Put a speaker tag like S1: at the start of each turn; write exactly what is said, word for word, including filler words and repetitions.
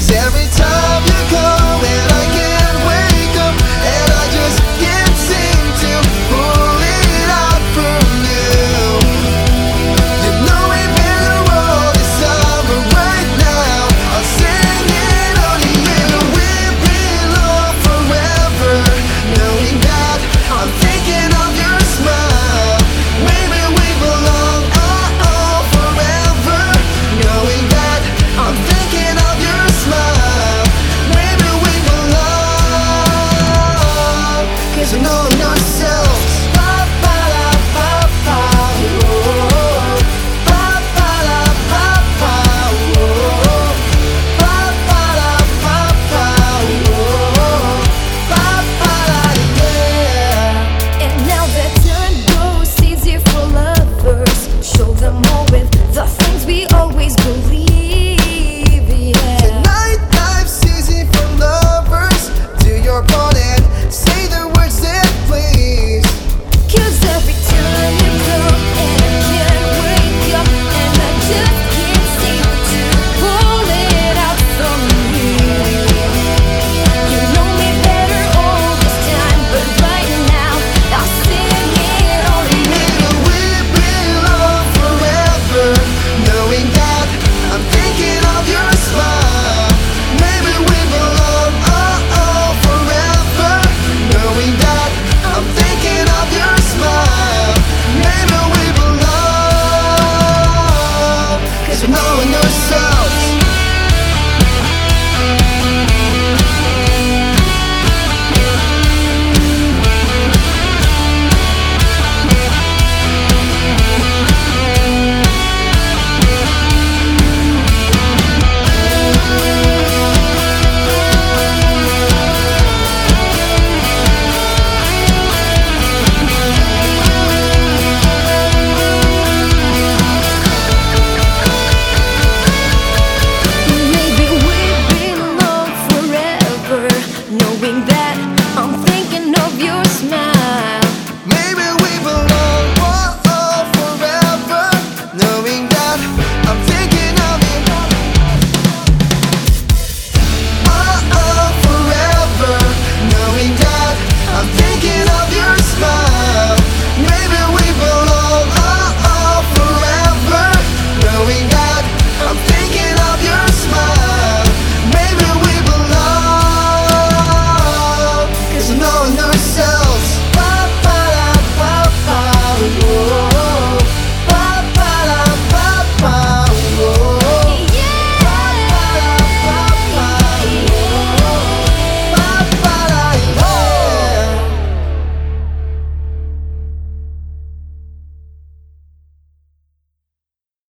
S1: every time you call and I can't wake up, and I just can't seem to pull it out from you. You know we better all this summer right now. I'll sing it on to you. We've been lost forever, knowing that I'm thinking of your smile. Maybe we belong, oh oh, forever, knowing that I'm thinking of your smile. Maybe we belong, 'cause we know ourselves. Ba ba la ba ba, oh. Ba ba la ba ba, oh. Ba ba la ba ba, oh. Ba ba la, yeah.
S2: And now the time goes easy for lovers. Show them all with the things we always believe, yeah.
S1: Tonight life's easy for lovers. Do your part and say the words that please.
S2: 'Cause every time you come and I can't wake up, and I just can't seem to pull it out from me. You know me better all this time, but right now I'll sing it on to you.
S1: Maybe we've been lost forever, knowing that I'm thinking of your smile. Maybe we belong, oh oh, forever, knowing that I'm thinking of your smile. Maybe we belong, 'cause we know in ourselves.